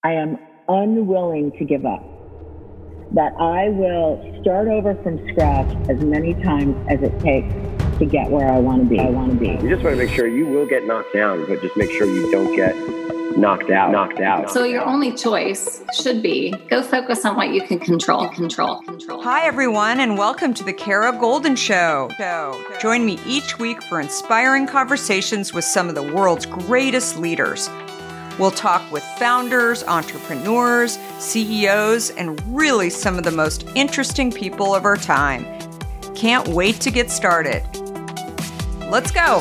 I am unwilling to give up, that I will start over from scratch as many times as it takes to get where I want to be. You just want to make sure you will get knocked down, but just make sure you don't get knocked out. So your only choice should be go focus on what you can control. Hi, everyone, and welcome to the Kara Goldin Show. Join me each week for inspiring conversations with some of the world's greatest leaders. We'll talk with founders, entrepreneurs, CEOs, and really some of the most interesting people of our time. Can't wait to get started. Let's go.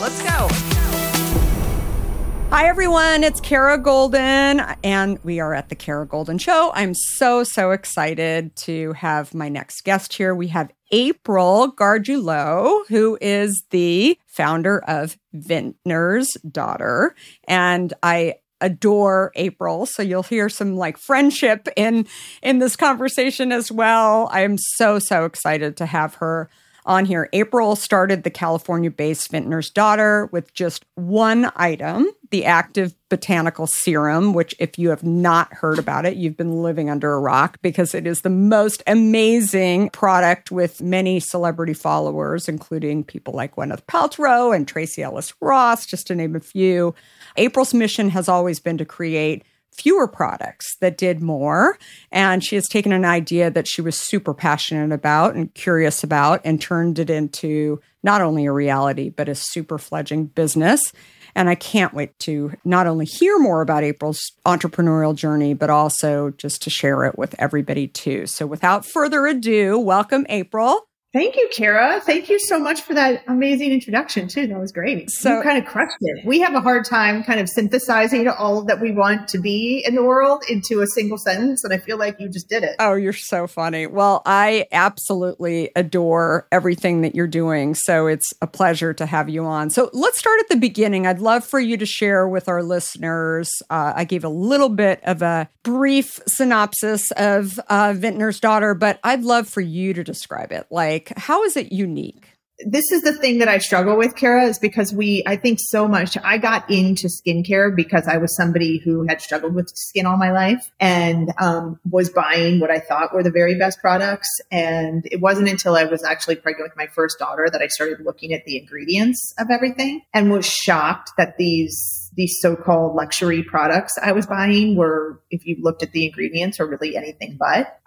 Hi, everyone. It's Kara Goldin, and we are at the Kara Goldin Show. I'm so excited to have my next guest here. We have April Gargiulo, who is the founder of Vintner's Daughter, and I adore April. So you'll hear some friendship in this conversation as well. I'm so excited to have her on here. April started the California-based Vintner's Daughter with just one item, the active botanical serum, which if you have not heard about it, you've been living under a rock because it is the most amazing product with many celebrity followers, including people like Gwyneth Paltrow and Tracee Ellis Ross, just to name a few. April's mission has always been to create fewer products that did more. And she has taken an idea that she was super passionate about and curious about and turned it into not only a reality, but a super fledgling business. And I can't wait to not only hear more about April's entrepreneurial journey, but also just to share it with everybody too. So without further ado, welcome, April. Thank you, Kara. Thank you so much for that amazing introduction, too. That was great. You kind of crushed it. We have a hard time kind of synthesizing all that we want to be in the world into a single sentence, and I feel like you just did it. Oh, you're so funny. Well, I absolutely adore everything that you're doing, so it's a pleasure to have you on. So let's start at the beginning. I'd love for you to share with our listeners. I gave a little bit of a brief synopsis of Vintner's Daughter, but I'd love for you to describe it. How is it unique? This is the thing that I struggle with, Kara, is because I think so much. I got into skincare because I was somebody who had struggled with skin all my life and was buying what I thought were the very best products. And it wasn't until I was actually pregnant with my first daughter that I started looking at the ingredients of everything and was shocked that these so-called luxury products I was buying were, if you looked at the ingredients, are really anything but.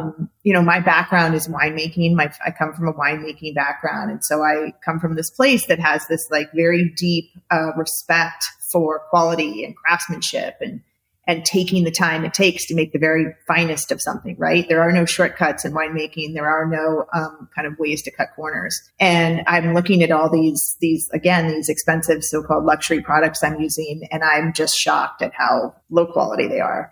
My background is winemaking. I come from a winemaking background. And so I come from this place that has this very deep respect for quality and craftsmanship and taking the time it takes to make the very finest of something, right? There are no shortcuts in winemaking. There are no kind of ways to cut corners. And I'm looking at all these expensive so-called luxury products I'm using, and I'm just shocked at how low quality they are.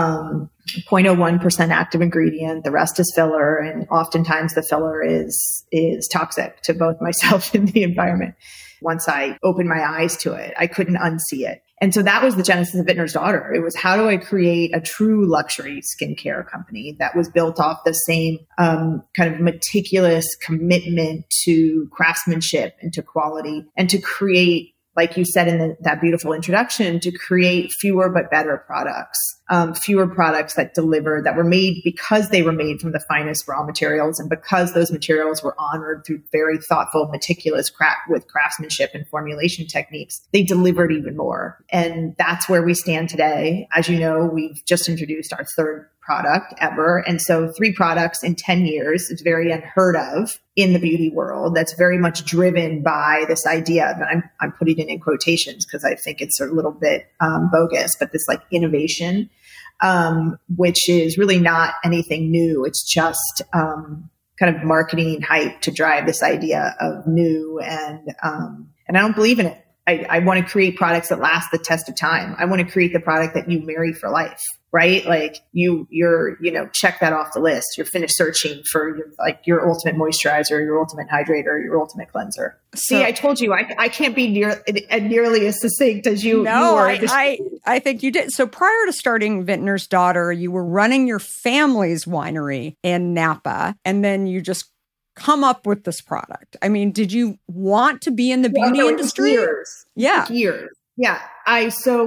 0.01% active ingredient. The rest is filler. And oftentimes the filler is toxic to both myself and the environment. Once I opened my eyes to it, I couldn't unsee it. And so that was the genesis of Vintner's Daughter. It was, how do I create a true luxury skincare company that was built off the same kind of meticulous commitment to craftsmanship and to quality, and to create, like you said in that beautiful introduction, to create fewer but better products, fewer products that deliver, that were made because they were made from the finest raw materials, and because those materials were honored through very thoughtful, meticulous with craftsmanship and formulation techniques, they delivered even more. And that's where we stand today. As you know, we've just introduced our third product ever. And so 3 products in 10 years is very unheard of in the beauty world. That's very much driven by this idea that I'm putting it in quotations because I think it's a little bit bogus, but this innovation, which is really not anything new. It's just kind of marketing hype to drive this idea of new. And I don't believe in it. I want to create products that last the test of time. I want to create the product that you marry for life, right? You're check that off the list. You're finished searching for your ultimate moisturizer, your ultimate hydrator, your ultimate cleanser. See, I told you I can't be nearly as succinct as you. No, I think you did. So prior to starting Vintner's Daughter, you were running your family's winery in Napa, and then you just come up with this product? I mean, did you want to be in the beauty industry? Years. Yeah. Years. Yeah.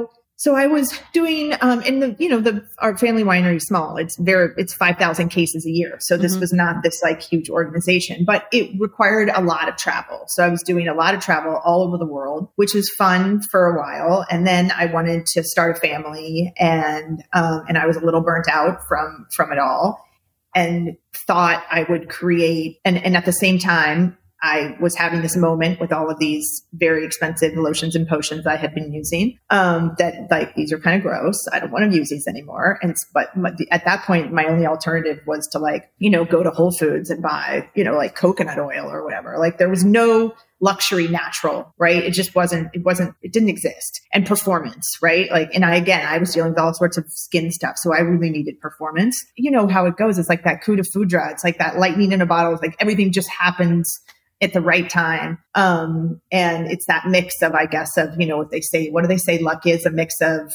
So I was doing in our family winery is small. It's 5,000 cases a year. So this was not this like huge organization, but it required a lot of travel. So I was doing a lot of travel all over the world, which was fun for a while. And then I wanted to start a family, and I was a little burnt out from it all, and thought I would create. And at the same time, I was having this moment with all of these very expensive lotions and potions I had been using, that like, these are kind of gross. I don't want to use these anymore. But at that point, my only alternative was to like, go to Whole Foods and buy, like coconut oil or whatever. Like there was no luxury natural, right? It just it didn't exist. And performance, right? Like, and I was dealing with all sorts of skin stuff. So I really needed performance. You know how it goes. It's like that coup de foudre. It's like that lightning in a bottle. It's like everything just happens at the right time. And it's that mix of, I guess, of, what do they say? Luck is a mix of,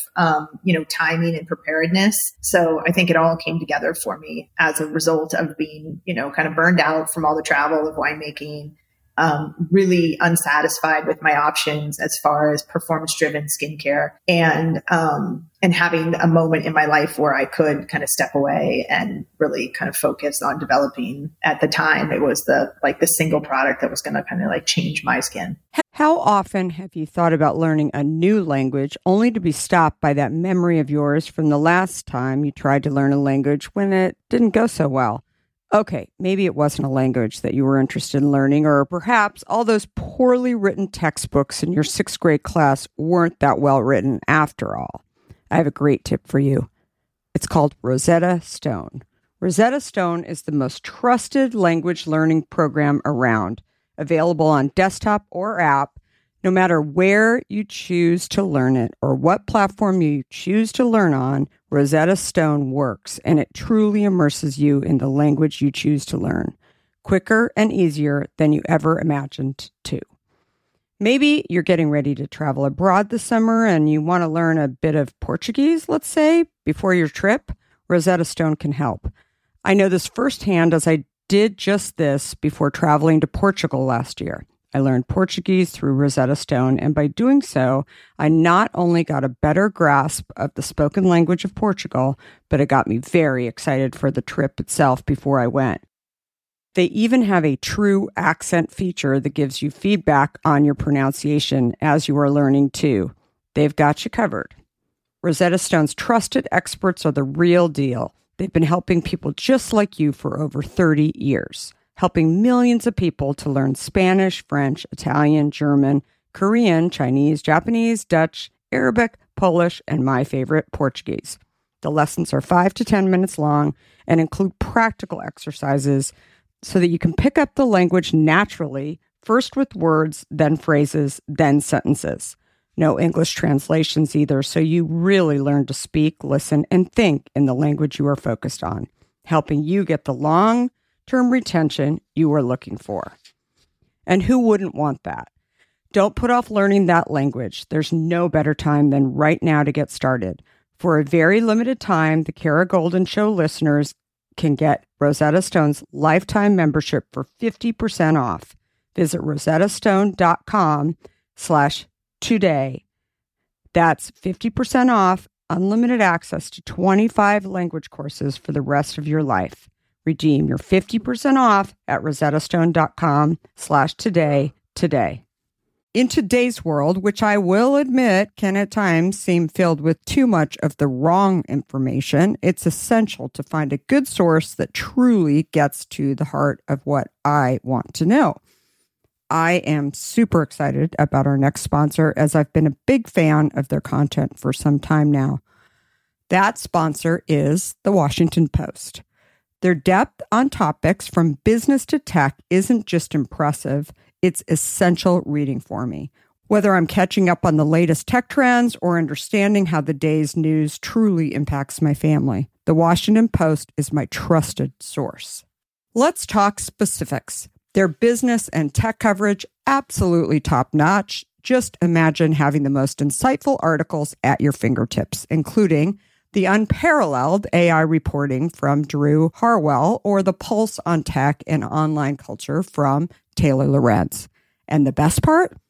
timing and preparedness. So I think it all came together for me as a result of being, kind of burned out from all the travel of winemaking, really unsatisfied with my options as far as performance-driven skincare, and having a moment in my life where I could kind of step away and really kind of focus on developing. At the time, it was the single product that was going to kind of like change my skin. How often have you thought about learning a new language only to be stopped by that memory of yours from the last time you tried to learn a language when it didn't go so well? Okay, maybe it wasn't a language that you were interested in learning, or perhaps all those poorly written textbooks in your 6th grade class weren't that well written after all. I have a great tip for you. It's called Rosetta Stone. Rosetta Stone is the most trusted language learning program around, available on desktop or app, no matter where you choose to learn it or what platform you choose to learn on. Rosetta Stone works, and it truly immerses you in the language you choose to learn, quicker and easier than you ever imagined to. Maybe you're getting ready to travel abroad this summer and you want to learn a bit of Portuguese, let's say, before your trip. Rosetta Stone can help. I know this firsthand, as I did just this before traveling to Portugal last year. I learned Portuguese through Rosetta Stone, and by doing so, I not only got a better grasp of the spoken language of Portugal, but it got me very excited for the trip itself before I went. They even have a true accent feature that gives you feedback on your pronunciation as you are learning too. They've got you covered. Rosetta Stone's trusted experts are the real deal. They've been helping people just like you for over 30 years. Helping millions of people to learn Spanish, French, Italian, German, Korean, Chinese, Japanese, Dutch, Arabic, Polish, and my favorite, Portuguese. The lessons are 5 to 10 minutes long and include practical exercises so that you can pick up the language naturally, first with words, then phrases, then sentences. No English translations either, so you really learn to speak, listen, and think in the language you are focused on, helping you get the long-term retention you are looking for. And who wouldn't want that? Don't put off learning that language. There's no better time than right now to get started. For a very limited time, the Kara Goldin Show listeners can get Rosetta Stone's lifetime membership for 50% off. Visit rosettastone.com/today. That's 50% off, unlimited access to 25 language courses for the rest of your life. Redeem your 50% off at rosettastone.com/today today. In today's world, which I will admit can at times seem filled with too much of the wrong information, it's essential to find a good source that truly gets to the heart of what I want to know. I am super excited about our next sponsor, as I've been a big fan of their content for some time now. That sponsor is The Washington Post. Their depth on topics from business to tech isn't just impressive, it's essential reading for me. Whether I'm catching up on the latest tech trends or understanding how the day's news truly impacts my family, The Washington Post is my trusted source. Let's talk specifics. Their business and tech coverage, absolutely top-notch. Just imagine having the most insightful articles at your fingertips, including the unparalleled AI reporting from Drew Harwell, or the pulse on tech and online culture from Taylor Lorenz. And the best part?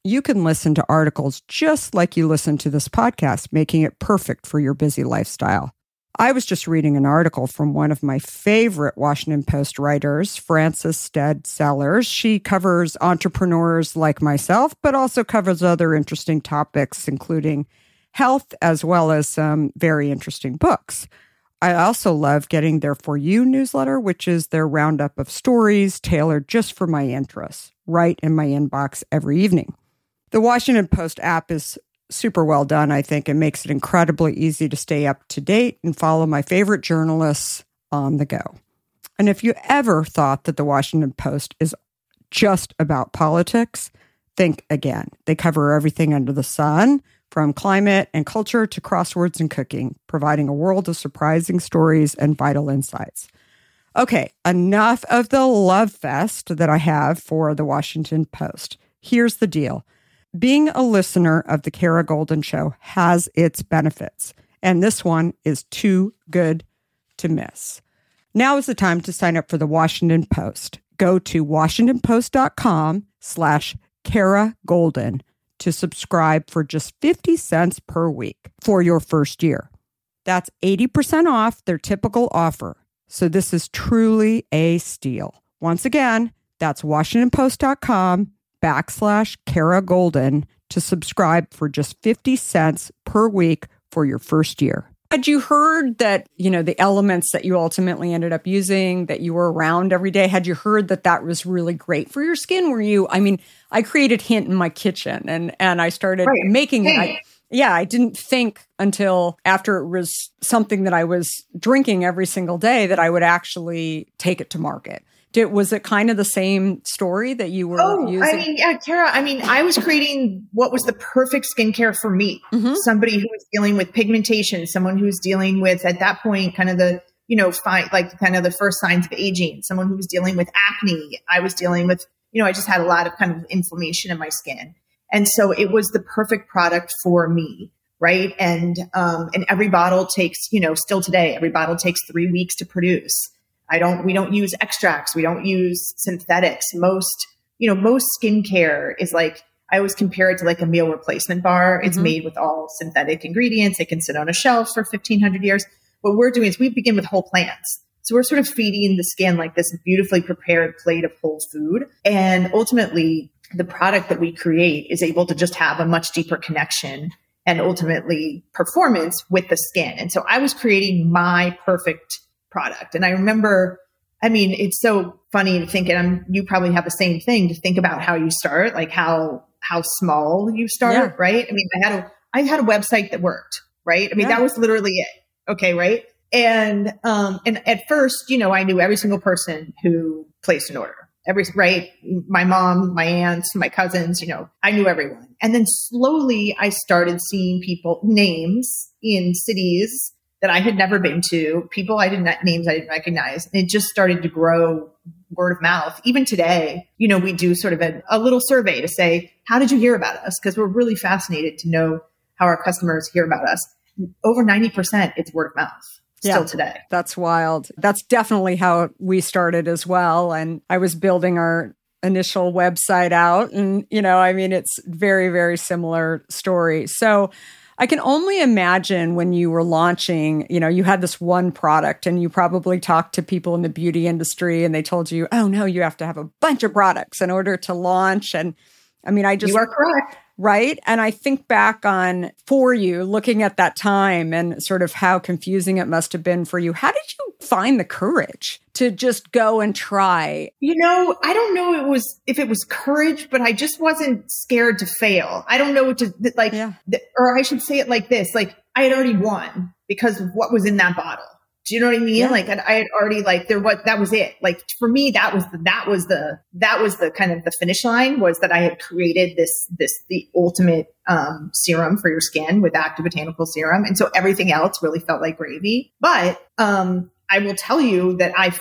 you can listen to articles just like you listen to this podcast, making it perfect for your busy lifestyle. I was just reading an article from one of my favorite Washington Post writers, Frances Stead Sellers. She covers entrepreneurs like myself, but also covers other interesting topics, including health, as well as some very interesting books. I also love getting their For You newsletter, which is their roundup of stories tailored just for my interests, right in my inbox every evening. The Washington Post app is super well done, I think, and makes it incredibly easy to stay up to date and follow my favorite journalists on the go. And if you ever thought that the Washington Post is just about politics, think again. They cover everything under the sun, from climate and culture to crosswords and cooking, providing a world of surprising stories and vital insights. Okay, enough of the love fest that I have for the Washington Post. Here's the deal. Being a listener of the Kara Goldin Show has its benefits, and this one is too good to miss. Now is the time to sign up for the Washington Post. Go to washingtonpost.com/Kara Goldin to subscribe for just 50 cents per week for your first year. That's 80% off their typical offer. So this is truly a steal. Once again, that's washingtonpost.com/Kara Goldin to subscribe for just 50 cents per week for your first year. Had you heard that, the elements that you ultimately ended up using, that you were around every day, had you heard that that was really great for your skin? I created Hint in my kitchen and I started making it. I didn't think until after it was something that I was drinking every single day that I would actually take it to market. Was it kind of the same story that you were using? Kara, I was creating what was the perfect skincare for me. Mm-hmm. Somebody who was dealing with pigmentation, someone who was dealing with, at that point, kind of the, the first signs of aging, someone who was dealing with acne. I was dealing with, I just had a lot of kind of inflammation in my skin. And so it was the perfect product for me. Right. And every bottle takes, still today, every bottle takes 3 weeks to produce. We don't use extracts. We don't use synthetics. Most skincare is I always compare it to a meal replacement bar. It's made with all synthetic ingredients. It can sit on a shelf for 1,500 years. What we're doing is we begin with whole plants. So we're sort of feeding the skin this beautifully prepared plate of whole food. And ultimately, the product that we create is able to just have a much deeper connection and ultimately performance with the skin. And so I was creating my perfect product. And I remember, it's so funny to think, and you probably have the same thing, to think about how you start, how small you start, right? I had a website that worked, right? That was literally it. Okay. Right. And at first, I knew every single person who placed an order, my mom, my aunts, my cousins, I knew everyone. And then slowly I started seeing names in cities that I had never been to, names I didn't recognize. And it just started to grow word of mouth. Even today, we do sort of a little survey to say, how did you hear about us? Because we're really fascinated to know how our customers hear about us. Over 90%, it's word of mouth. Still today. That's wild. That's definitely how we started as well. And I was building our initial website out and, it's very, very similar story. So I can only imagine when you were launching, you had this one product and you probably talked to people in the beauty industry and they told you, oh no, you have to have a bunch of products in order to launch. And you are correct. Right. And I think back on For You, looking at that time and sort of how confusing it must have been for you. How did you find the courage to just go and try? I don't know if it was courage, but I just wasn't scared to fail. I don't know what to or I should say it like this, I had already won because of what was in that bottle. Do you know what I mean? Yeah. I had already that was it. For me, that was the kind of the finish line, was that I had created the ultimate serum for your skin with active botanical serum. And so everything else really felt like gravy. But I will tell you that I felt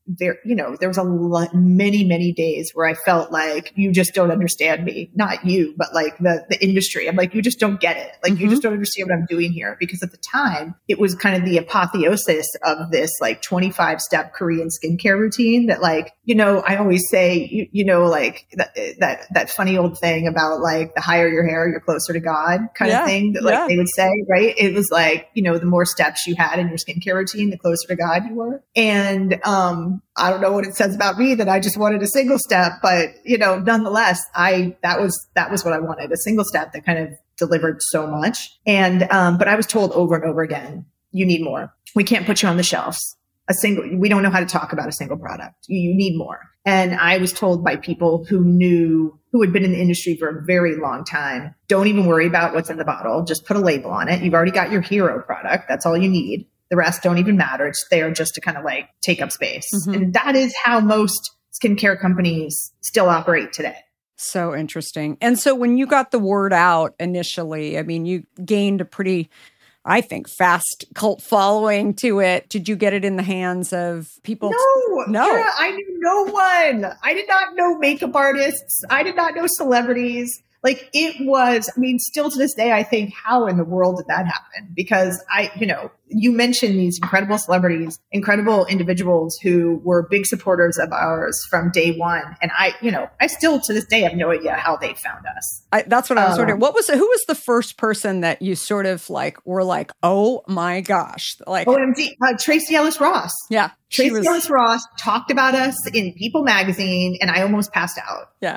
there was many, many days where I felt like you just don't understand me, not you, but like the industry. I'm like, you just don't get it. Like, you just don't understand what I'm doing here. Because at the time it was kind of the apotheosis of this like 25-step Korean skincare routine that like, I always say, like that funny old thing about like the higher your hair, you're closer to God kind of thing that like they would say, right? It was like, the more steps you had in your skincare routine, the closer to God you were. And, I don't know what it says about me that I just wanted a single step, but nonetheless, that was what I wanted, a single step that kind of delivered so much. And, but I was told over and over again, you need more. We can't put you on the shelves. We don't know how to talk about a single product. You need more. And I was told by people who had been in the industry for a very long time, don't even worry about what's in the bottle. Just put a label on it. You've already got your hero product. That's all you need. The rest don't even matter. It's there just to kind of like take up space. And that is how most skincare companies still operate today. So interesting. And so when you got the word out initially, I mean, you gained a pretty, I think, fast cult following to it. Did you get it in the hands of people? No. Kara, I knew no one. I did not know makeup artists. I did not know celebrities. Like it was, I mean, still to this day, I think, how in the world did that happen? Because you mentioned these incredible celebrities, incredible individuals who were big supporters of ours from day one. And I still to this day have no idea how they found us. That's what I was wondering. Who was the first person that you sort of like, were like, oh my gosh, like OMG, Tracy Ellis Ross. Yeah. Tracy Ellis Ross talked about us in People magazine and I almost passed out. Yeah.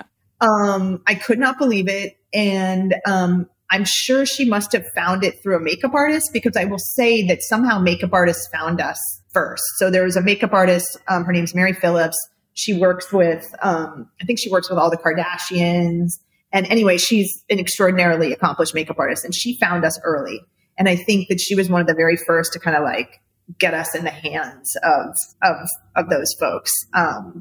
I could not believe it. And, I'm sure she must have found it through a makeup artist because I will say that somehow makeup artists found us first. So there was a makeup artist. Her name's Mary Phillips. She works with, I think she works with all the Kardashians. And anyway, she's an extraordinarily accomplished makeup artist and she found us early. And I think that she was one of the very first to kind of like get us in the hands of those folks. And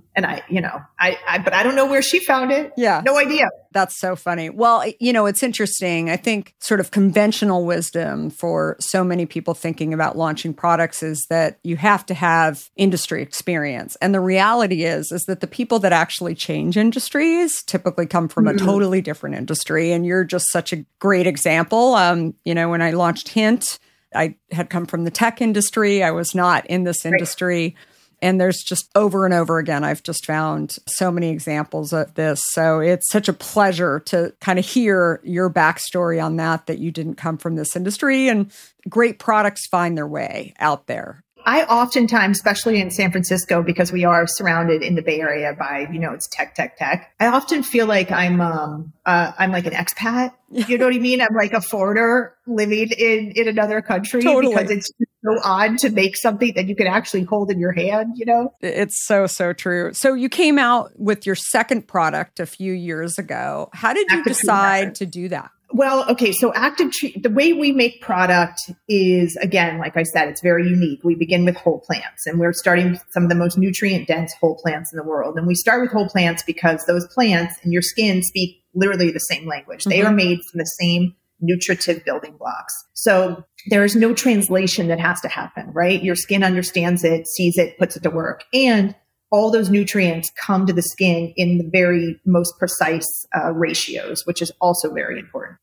but I don't know where she found it. Yeah. No idea. That's so funny. Well, it's interesting. I think sort of conventional wisdom for so many people thinking about launching products is that you have to have industry experience. And the reality is that the people that actually change industries typically come from a totally different industry. And you're just such a great example. When I launched Hint, I had come from the tech industry. I was not in this industry. And there's just over and over again, I've just found so many examples of this. So it's such a pleasure to kind of hear your backstory on that you didn't come from this industry and great products find their way out there. I oftentimes, especially in San Francisco, because we are surrounded in the Bay Area by, it's tech. I often feel like I'm like an expat. You know what I mean? I'm like a foreigner living in another country because it's so odd to make something that you can actually hold in your hand, It's so, so true. So you came out with your second product a few years ago. How did you decide to do that? Well, okay. So the way we make product is, again, like I said, it's very unique. We begin with whole plants and we're starting some of the most nutrient dense whole plants in the world. And we start with whole plants because those plants and your skin speak literally the same language. They are made from the same nutritive building blocks. So there is no translation that has to happen, right? Your skin understands it, sees it, puts it to work. And all those nutrients come to the skin in the very most precise ratios, which is also very important.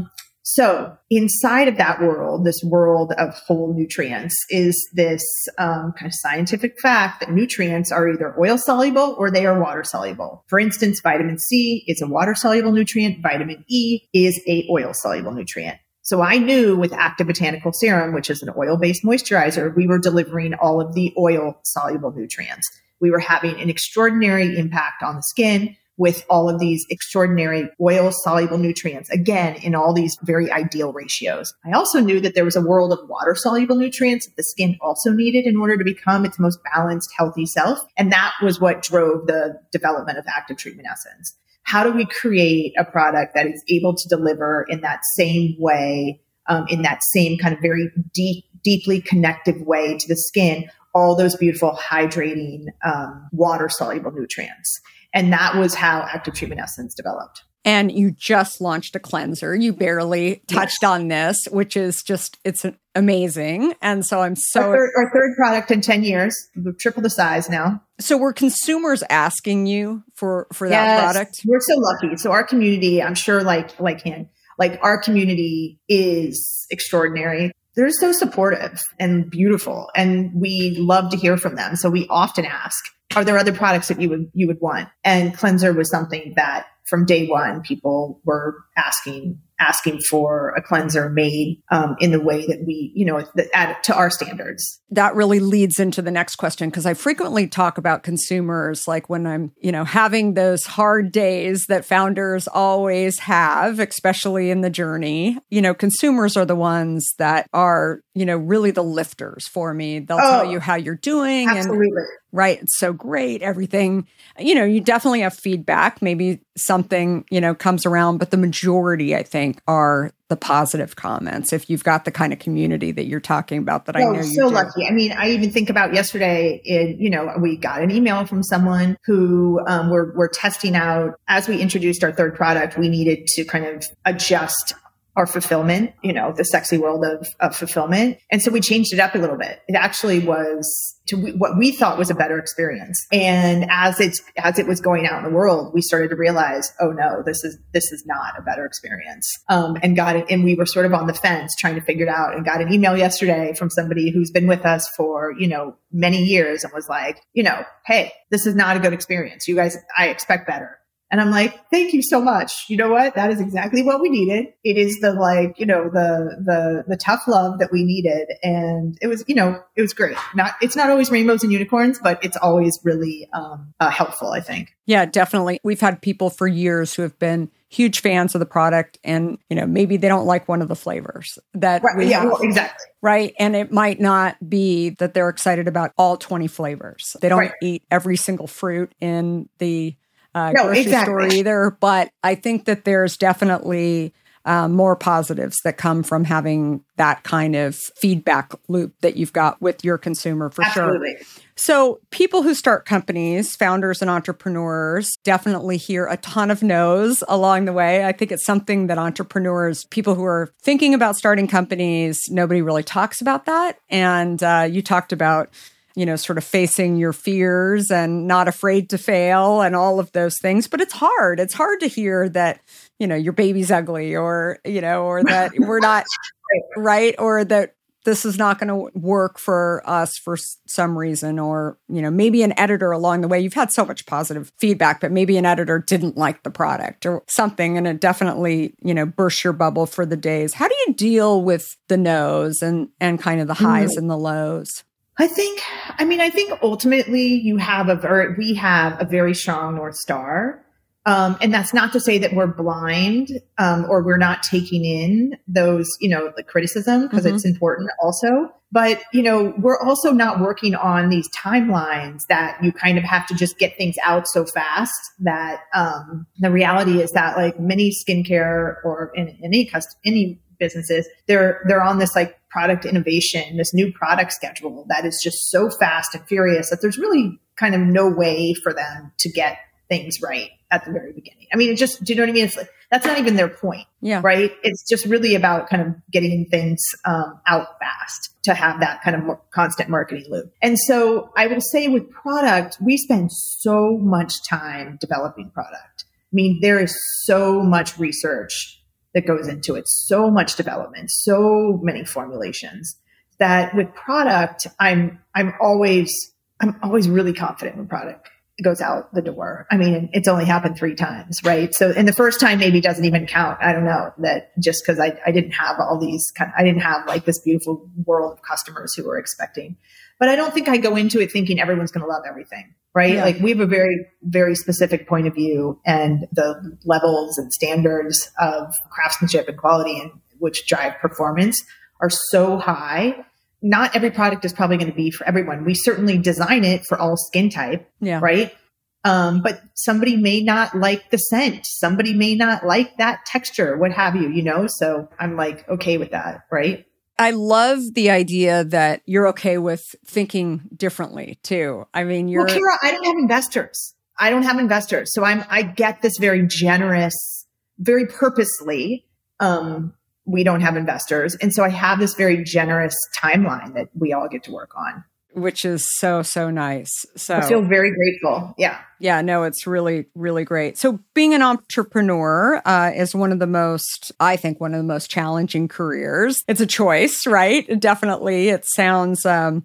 So inside of that world, this world of whole nutrients is this kind of scientific fact that nutrients are either oil soluble or they are water soluble. For instance, vitamin C is a water soluble nutrient. Vitamin E is a oil soluble nutrient. So I knew with Active Botanical Serum, which is an oil-based moisturizer, we were delivering all of the oil soluble nutrients. We were having an extraordinary impact on the skin with all of these extraordinary oil-soluble nutrients, again, in all these very ideal ratios. I also knew that there was a world of water-soluble nutrients that the skin also needed in order to become its most balanced, healthy self. And that was what drove the development of Active Treatment Essence. How do we create a product that is able to deliver in that same way, in that same kind of very deeply connective way to the skin, all those beautiful hydrating water-soluble nutrients? And that was how Active Treatment Essence developed. And you just launched a cleanser. You barely touched on this, which is just, it's amazing. And so I'm so... Our third product in 10 years. We've tripled the size now. So were consumers asking you for that Yes, product? we're so lucky. So our community, I'm sure like our community is extraordinary. They're so supportive and beautiful, and we love to hear from them. So we often ask, are there other products that you would want? And cleanser was something that from day one, people were asking for a cleanser made in the way that we, to our standards. That really leads into the next question, because I frequently talk about consumers, like when I'm, having those hard days that founders always have, especially in the journey. Consumers are the ones that are, really the lifters for me. They'll tell you how you're doing. Absolutely. And right. It's so great. Everything, you definitely have feedback. Maybe something, comes around, but the majority, I think, are the positive comments. If you've got the kind of community that you're talking about that I know you do. So lucky. I mean, I even think about yesterday, we got an email from someone who we're testing out. As we introduced our third product, we needed to kind of adjust our fulfillment, the sexy world of fulfillment. And so we changed it up a little bit. It actually was to what we thought was a better experience. And as it was going out in the world, we started to realize, oh no, this is not a better experience. And we were sort of on the fence trying to figure it out, and got an email yesterday from somebody who's been with us for, many years, and was like, hey, this is not a good experience. You guys, I expect better. And I'm like, thank you so much. You know what? That is exactly what we needed. It is the the tough love that we needed. And it was great. It's not always rainbows and unicorns, but it's always really helpful, I think. Yeah, definitely. We've had people for years who have been huge fans of the product, and, maybe they don't like one of the flavors that we have. Well, exactly. Right. And it might not be that they're excited about all 20 flavors. They don't eat every single fruit in the grocery store either. But I think that there's definitely more positives that come from having that kind of feedback loop that you've got with your consumer, for Absolutely. Sure. So people who start companies, founders and entrepreneurs, definitely hear a ton of no's along the way. I think it's something that entrepreneurs, people who are thinking about starting companies, nobody really talks about that. And you talked about sort of facing your fears and not afraid to fail and all of those things. But it's hard. It's hard to hear that, your baby's ugly, or that we're not right, or that this is not going to work for us for some reason, or, maybe an editor along the way. You've had so much positive feedback, but maybe an editor didn't like the product or something. And it definitely, bursts your bubble for the days. How do you deal with the no's and kind of the highs and the lows? I think ultimately we have a very strong North Star. And that's not to say that we're blind, or we're not taking in those, the criticism, because it's important also. But, we're also not working on these timelines that you kind of have to just get things out so fast that, the reality is that, like many skincare or in any businesses, they're on this like product innovation, this new product schedule that is just so fast and furious that there's really kind of no way for them to get things right at the very beginning. I mean, do you know what I mean? It's like, that's not even their point, right? It's just really about kind of getting things out fast to have that kind of constant marketing loop. And so I will say with product, we spend so much time developing product. I mean, there is so much research that goes into it, so much development, so many formulations, that with product, I'm always really confident when product goes out the door. I mean, it's only happened 3 times, right? So, and the first time maybe doesn't even count. I don't know, that just because I didn't have I didn't have like this beautiful world of customers who were expecting. But I don't think I go into it thinking everyone's going to love everything, right? Yeah. Like we have a very, very specific point of view, and the levels and standards of craftsmanship and quality, and which drive performance, are so high. Not every product is probably going to be for everyone. We certainly design it for all skin type, right? But somebody may not like the scent. Somebody may not like that texture, what have you, So I'm like, okay with that, right? I love the idea that you're okay with thinking differently too. I mean, Well, Kira, I don't have investors. So I get this very generous, very purposely, we don't have investors. And so I have this very generous timeline that we all get to work on. which is so, so nice. So I feel very grateful. Yeah. Yeah, no, it's really, really great. So being an entrepreneur is one of the most challenging careers. It's a choice, right? Definitely. It sounds,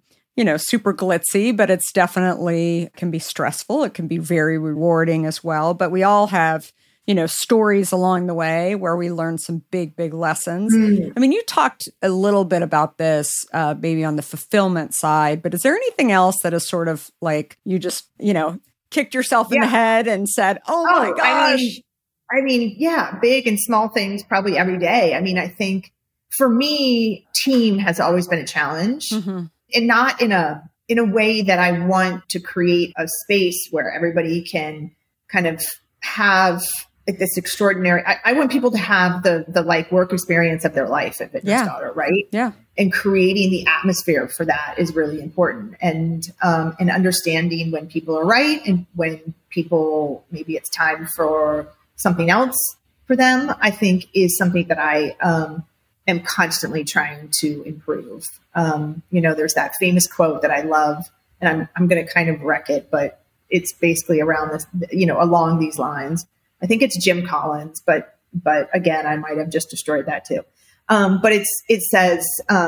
super glitzy, but it's definitely can be stressful. It can be very rewarding as well. But we all have, stories along the way where we learn some big, big lessons. I mean, you talked a little bit about this, maybe on the fulfillment side, but is there anything else that is sort of like you just, kicked yourself in the head and said, oh my gosh. I mean, yeah, big and small things probably every day. I mean, I think for me, team has always been a challenge, and not in a way that I want to create a space where everybody can kind of have like this extraordinary, I want people to have the like work experience of their life at Vintner's Daughter, right? Yeah. And creating the atmosphere for that is really important. And understanding when people are right and when people, maybe it's time for something else for them, I think is something that I am constantly trying to improve. There's that famous quote that I love, and I'm going to kind of wreck it, but it's basically around this, along these lines. I think it's Jim Collins, but again, I might have just destroyed that too. But it says,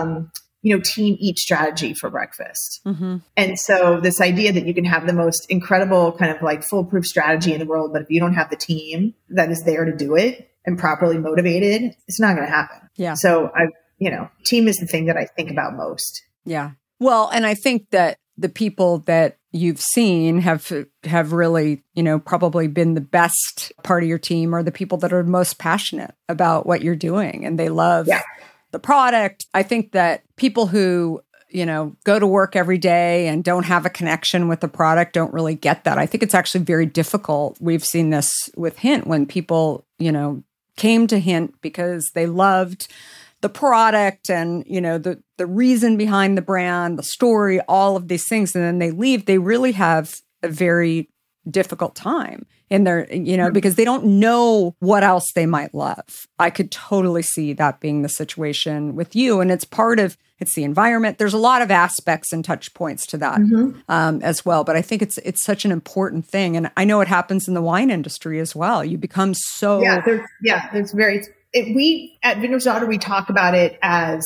team eat strategy for breakfast. And so this idea that you can have the most incredible kind of like foolproof strategy in the world, but if you don't have the team that is there to do it and properly motivated, it's not going to happen. Yeah. So team is the thing that I think about most. Yeah. Well, and I think that the people that you've seen have really, probably been the best part of your team are the people that are most passionate about what you're doing and they love the product. I think that people who, go to work every day and don't have a connection with the product don't really get that. I think it's actually very difficult. We've seen this with Hint when people, came to Hint because they loved the product and, the reason behind the brand, the story, all of these things. And then they leave, they really have a very difficult time in their, because they don't know what else they might love. I could totally see that being the situation with you. And it's the environment. There's a lot of aspects and touch points to that as well. But I think it's such an important thing. And I know it happens in the wine industry as well. You become so... there's very... we at Vintner's Daughter, we talk about it as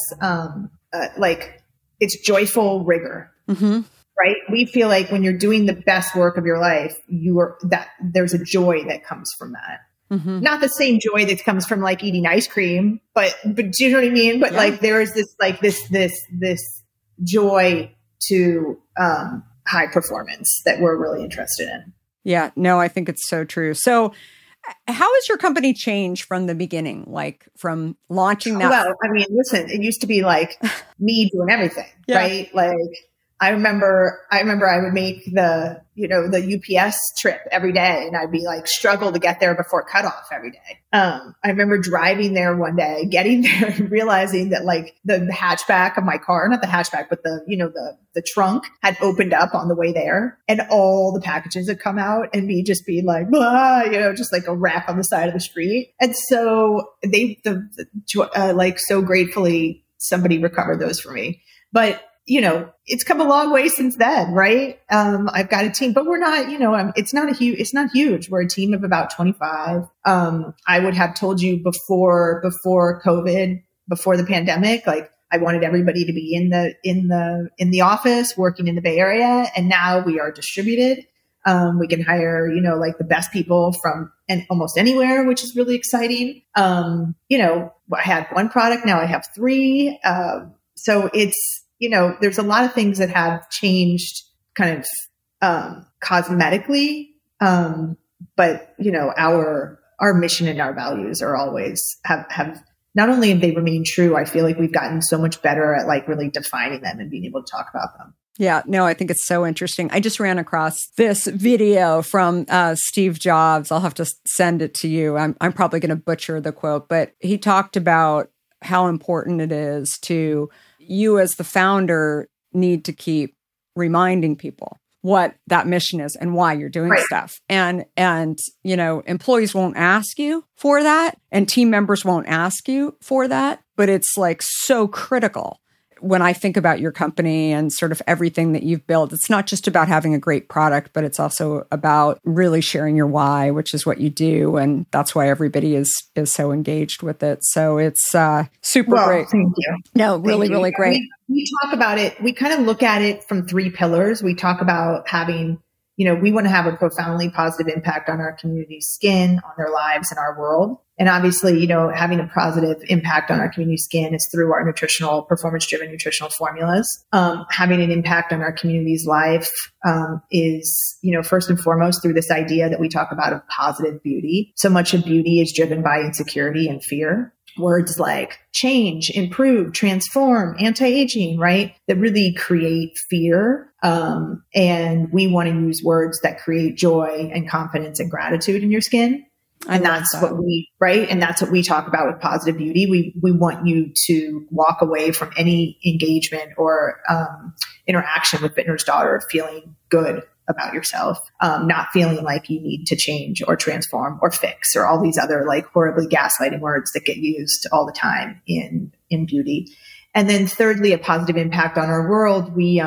like it's joyful rigor, right? We feel like when you're doing the best work of your life, there's a joy that comes from that. Not the same joy that comes from like eating ice cream, but do you know what I mean? But like there is this like this joy to high performance that we're really interested in. Yeah, no, I think it's so true. So how has your company changed from the beginning, like from launching that? Well, I mean, listen, it used to be like me doing everything, right? Like I remember I would make the UPS trip every day and I'd be like struggle to get there before cutoff every day. I remember driving there one day, getting there and realizing that like the hatchback of my car, not the hatchback, but the trunk had opened up on the way there and all the packages had come out and me just being like, just like a wreck on the side of the street. And so so gratefully somebody recovered those for me. But it's come a long way since then, right? I've got a team, but we're not, it's not huge. We're a team of about 25. I would have told you before COVID, before the pandemic, like I wanted everybody to be in the office working in the Bay Area. And now we are distributed. We can hire, like the best people from almost anywhere, which is really exciting. I had one product. Now I have 3. So it's, there's a lot of things that have changed kind of cosmetically. But, our mission and our values are always have not only have they remained true, I feel like we've gotten so much better at like really defining them and being able to talk about them. Yeah, no, I think it's so interesting. I just ran across this video from Steve Jobs. I'll have to send it to you. I'm probably going to butcher the quote, but he talked about how important it is to you as the founder need to keep reminding people what that mission is and why you're doing stuff. And employees won't ask you for that and team members won't ask you for that, but it's like so critical when I think about your company and sort of everything that you've built, it's not just about having a great product, but it's also about really sharing your why, which is what you do. And that's why everybody is so engaged with it. So it's super great. Thank you. No, really, really great. We talk about it. We kind of look at it from 3 pillars. We talk about having, we want to have a profoundly positive impact on our community's skin, on their lives, and our world. And obviously, having a positive impact on our community's skin is through our performance-driven nutritional formulas. Having an impact on our community's life is, first and foremost through this idea that we talk about of positive beauty. So much of beauty is driven by insecurity and fear. Words like change, improve, transform, anti-aging, right? That really create fear. And we want to use words that create joy and confidence and gratitude in your skin. And that's what and that's what we talk about with positive beauty. We want you to walk away from any engagement or interaction with Vintner's Daughter feeling good about yourself, not feeling like you need to change or transform or fix or all these other like horribly gaslighting words that get used all the time in beauty. And then thirdly, a positive impact on our world. We,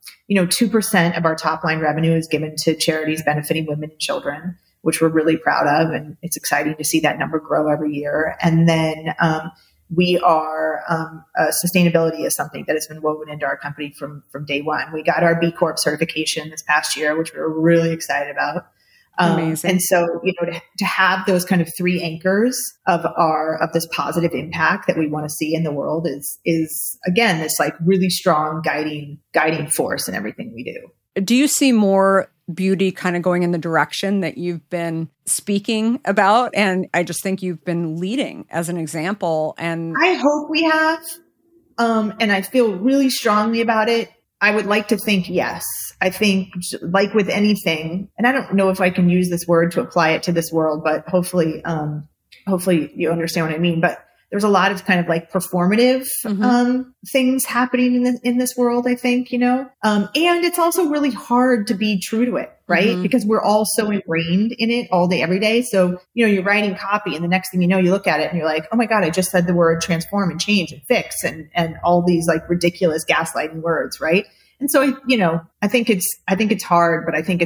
2% of our top line revenue is given to charities benefiting women and children, which we're really proud of. And it's exciting to see that number grow every year. And then, we are, sustainability is something that has been woven into our company from day one. We got our B Corp certification this past year, which we were really excited about. Amazing. And so, to have those kind of 3 anchors of this positive impact that we want to see in the world is again, this like really strong guiding force in everything we do. Do you see more beauty kind of going in the direction that you've been speaking about? And I just think you've been leading as an example. And I hope we have. And I feel really strongly about it. I would like to think yes. I think like with anything, and I don't know if I can use this word to apply it to this world, but hopefully you understand what I mean. But there's a lot of kind of like performative things happening in this world, I think, and it's also really hard to be true to it, right? Because we're all so ingrained in it all day, every day. So, you're writing copy and the next thing you know, you look at it and you're like, oh my God, I just said the word transform and change and fix and all these like ridiculous gaslighting words, right? And so, I think it's hard, but I think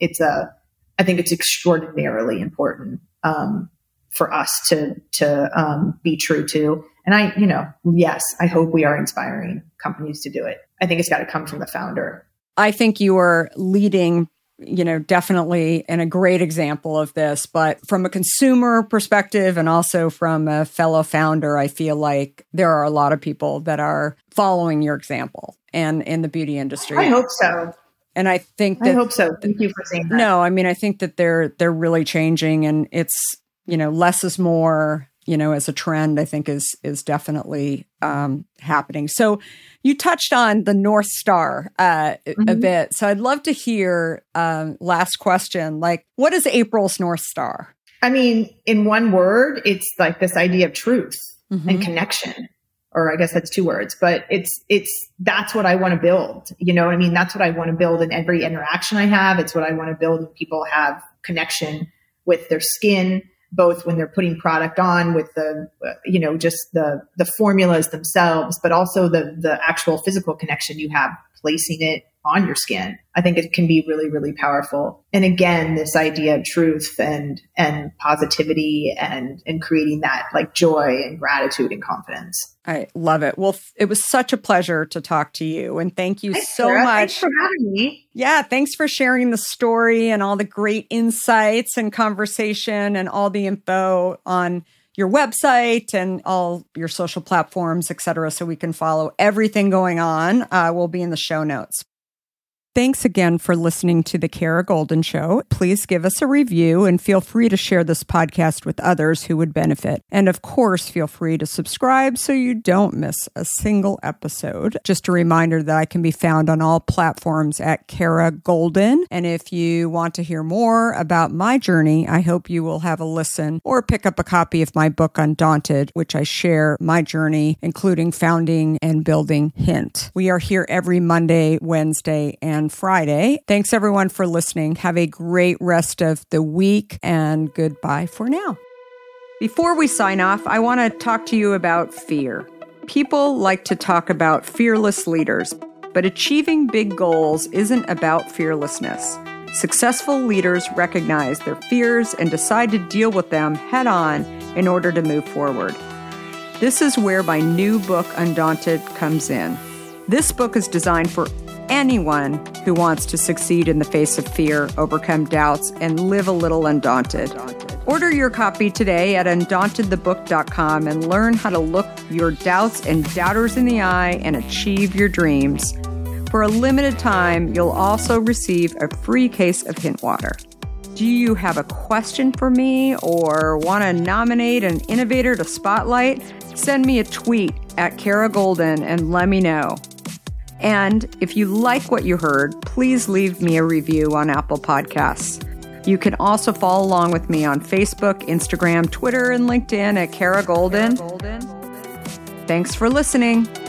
it's extraordinarily important, for us to be true to. And yes, I hope we are inspiring companies to do it. I think it's got to come from the founder. I think you are leading, definitely and a great example of this, but from a consumer perspective and also from a fellow founder, I feel like there are a lot of people that are following your example and in the beauty industry. I hope so. And I think that, I hope so. Thank you for saying that. No, I mean, I think that they're really changing, and it's, less is more, as a trend, I think is definitely happening. So you touched on the North Star a bit. So I'd love to hear, last question, like, what is April's North Star? I mean, in one word, it's like this idea of truth and connection, or I guess that's 2 words, but that's what I want to build. You know what I mean? That's what I want to build in every interaction I have. It's what I want to build when people have connection with their skin, both when they're putting product on with the, just the formulas themselves, but also the actual physical connection you have placing it on your skin. I think it can be really, really powerful. And again, this idea of truth and positivity and creating that like joy and gratitude and confidence. I love it. Well, it was such a pleasure to talk to you. And thank you so much. Thanks for having me. Yeah. Thanks for sharing the story and all the great insights and conversation and all the info on your website and all your social platforms, et cetera, so we can follow everything going on. Will be in the show notes. Thanks again for listening to The Kara Goldin Show. Please give us a review and feel free to share this podcast with others who would benefit. And of course, feel free to subscribe so you don't miss a single episode. Just a reminder that I can be found on all platforms at Kara Goldin. And if you want to hear more about my journey, I hope you will have a listen or pick up a copy of my book, Undaunted, which I share my journey, including founding and building Hint. We are here every Monday, Wednesday, and Friday. Thanks everyone for listening. Have a great rest of the week and goodbye for now. Before we sign off, I want to talk to you about fear. People like to talk about fearless leaders, but achieving big goals isn't about fearlessness. Successful leaders recognize their fears and decide to deal with them head on in order to move forward. This is where my new book, Undaunted, comes in. This book is designed for anyone who wants to succeed in the face of fear, overcome doubts, and live a little undaunted. Order your copy today at undauntedthebook.com and learn how to look your doubts and doubters in the eye and achieve your dreams. For a limited time, you'll also receive a free case of hint water. Do you have a question for me or want to nominate an innovator to spotlight? Send me a tweet at Kara Goldin and let me know. And if you like what you heard, please leave me a review on Apple Podcasts. You can also follow along with me on Facebook, Instagram, Twitter, and LinkedIn at Kara Goldin. Thanks for listening.